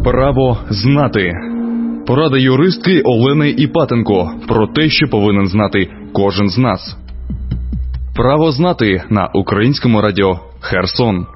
Право знати. Порада юристки Олени Іпатенко про те, що повинен знати кожен з нас. Право знати на Українському радіо Херсон.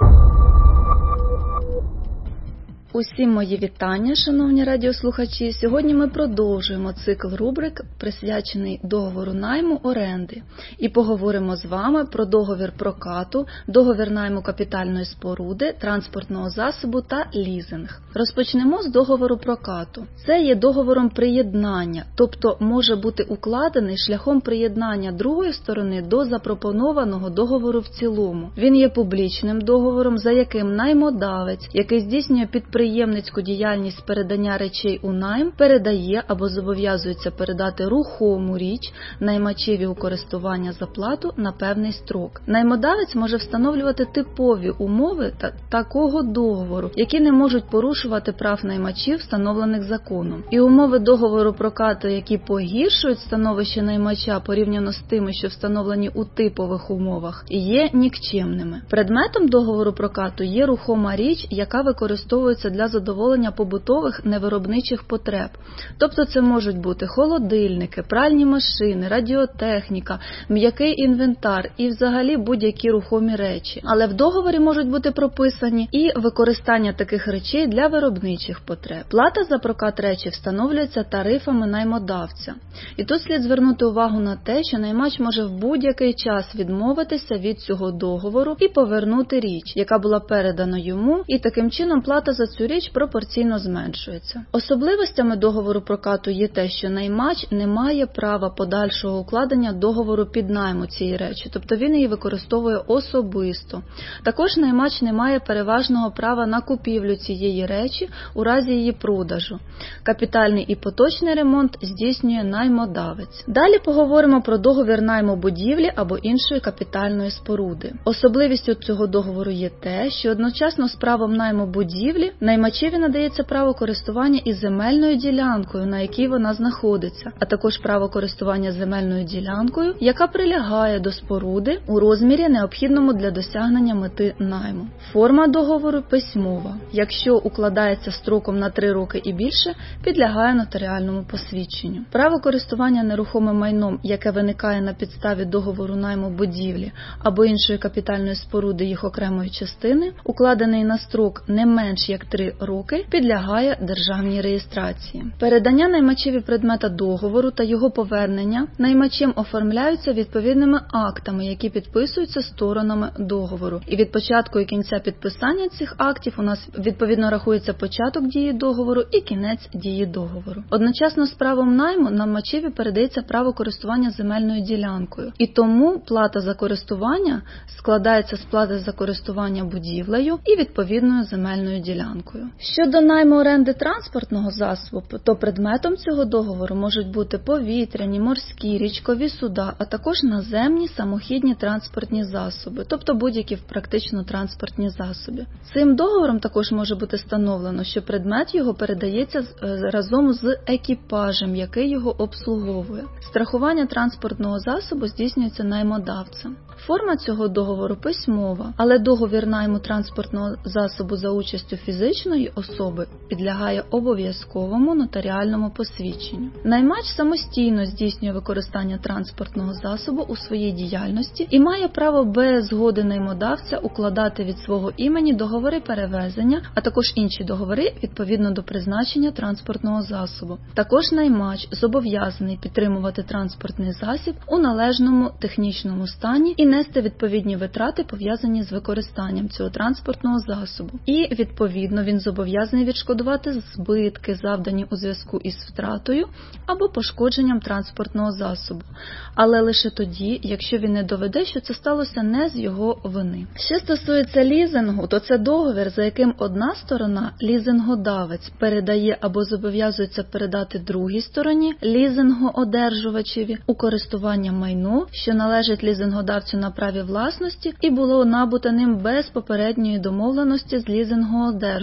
Усім мої вітання, шановні радіослухачі. Сьогодні ми продовжуємо цикл рубрик, присвячений договору найму оренди. І поговоримо з вами про договір прокату, договір найму капітальної споруди, транспортного засобу та лізинг. Розпочнемо з договору прокату. Це є договором приєднання, тобто може бути укладений шляхом приєднання другої сторони до запропонованого договору в цілому. Він є публічним договором, за яким наймодавець, який здійснює підприємницьку діяльність передання речей у найм, передає або зобов'язується передати рухому річ наймачеві у користування за плату на певний строк. Наймодавець може встановлювати типові умови такого договору, які не можуть порушувати прав наймачів, встановлених законом. І умови договору прокату, які погіршують становище наймача порівняно з тими, що встановлені у типових умовах, є нікчемними. Предметом договору прокату є рухома річ, яка використовується для задоволення побутових невиробничих потреб. Тобто це можуть бути холодильники, пральні машини, радіотехніка, м'який інвентар і взагалі будь-які рухомі речі. Але в договорі можуть бути прописані і використання таких речей для виробничих потреб. Плата за прокат речі встановлюється тарифами наймодавця. І тут слід звернути увагу на те, що наймач може в будь-який час відмовитися від цього договору і повернути річ, яка була передана йому, і таким чином плата за цю річ пропорційно зменшується. Особливостями договору прокату є те, що наймач не має права подальшого укладення договору піднайму цієї речі, тобто він її використовує особисто. Також наймач не має переважного права на купівлю цієї речі у разі її продажу. Капітальний і поточний ремонт здійснює наймодавець. Далі поговоримо про договір найму будівлі або іншої капітальної споруди. Особливістю цього договору є те, що одночасно з правом найму будівлі наймачеві надається право користування і земельною ділянкою, на якій вона знаходиться, а також право користування земельною ділянкою, яка прилягає до споруди у розмірі, необхідному для досягнення мети найму. Форма договору письмова. Якщо укладається строком на 3 роки і більше, підлягає нотаріальному посвідченню. Право користування нерухомим майном, яке виникає на підставі договору найму будівлі або іншої капітальної споруди їх окремої частини, укладений на строк не менш як 3 роки, підлягає державній реєстрації. Передання наймачеві предмета договору та його повернення наймачем оформляються відповідними актами, які підписуються сторонами договору. І від початку і кінця підписання цих актів у нас відповідно рахується початок дії договору і кінець дії договору. Одночасно з правом найму наймачеві передається право користування земельною ділянкою. І тому плата за користування складається з плати за користування будівлею і відповідною земельною ділянкою. Щодо найму оренди транспортного засобу, то предметом цього договору можуть бути повітряні, морські, річкові суда, а також наземні самохідні транспортні засоби, тобто будь-які практично транспортні засоби. Цим договором також може бути встановлено, що предмет його передається разом з екіпажем, який його обслуговує. Страхування транспортного засобу здійснюється наймодавцем. Форма цього договору письмова, але договір найму транспортного засобу за участю фізичної особи підлягає обов'язковому нотаріальному посвідченню. Наймач самостійно здійснює використання транспортного засобу у своїй діяльності і має право без згоди наймодавця укладати від свого імені договори перевезення, а також інші договори відповідно до призначення транспортного засобу. Також наймач зобов'язаний підтримувати транспортний засіб у належному технічному стані і нести відповідні витрати, пов'язані з використанням цього транспортного засобу. І, відповідно, він зобов'язаний відшкодувати збитки, завдані у зв'язку із втратою або пошкодженням транспортного засобу. Але лише тоді, якщо він не доведе, що це сталося не з його вини. Що стосується лізингу, то це договір, за яким одна сторона, лізингодавець, передає або зобов'язується передати другій стороні, лізингоодержувачеві, у користування майно, що належить лізингодавцю на праві власності і було набуте ним без попередньої домовленості з лізингоодержувачем.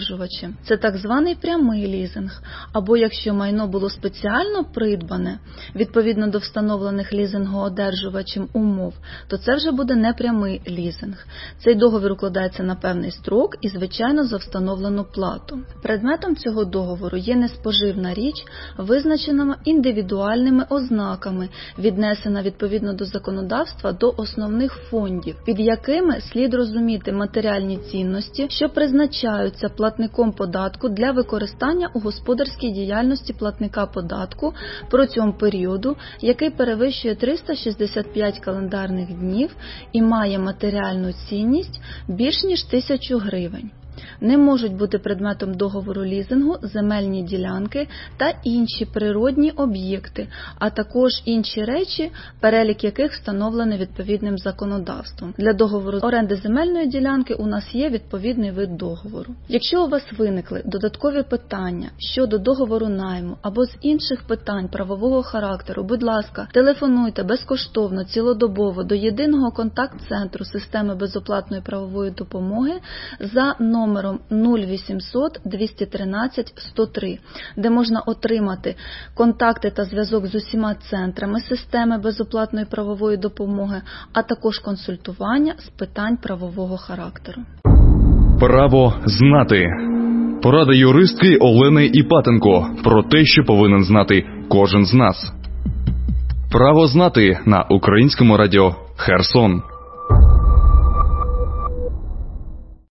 одержувачем. Це так званий прямий лізинг, або якщо майно було спеціально придбане, відповідно до встановлених лізингоодержувачем умов, то це вже буде непрямий лізинг. Цей договір укладається на певний строк і, звичайно, за встановлену плату. Предметом цього договору є неспоживна річ, визначена індивідуальними ознаками, віднесена відповідно до законодавства до основних фондів, під якими слід розуміти матеріальні цінності, що призначаються платником податку для використання у господарській діяльності платника податку протягом періоду, який перевищує 365 календарних днів і має матеріальну цінність більш ніж 1000 гривень. Не можуть бути предметом договору лізингу земельні ділянки та інші природні об'єкти, а також інші речі, перелік яких встановлений відповідним законодавством. Для договору оренди земельної ділянки у нас є відповідний вид договору. Якщо у вас виникли додаткові питання щодо договору найму або з інших питань правового характеру, будь ласка, телефонуйте безкоштовно, цілодобово до єдиного контакт-центру системи безоплатної правової допомоги за номером 0800 213 103, де можна отримати контакти та зв'язок з усіма центрами системи безоплатної правової допомоги, а також консультування з питань правового характеру. Право знати. Порада юристки Олени Іпатенко про те, що повинен знати кожен з нас. Право знати на Українському радіо Херсон.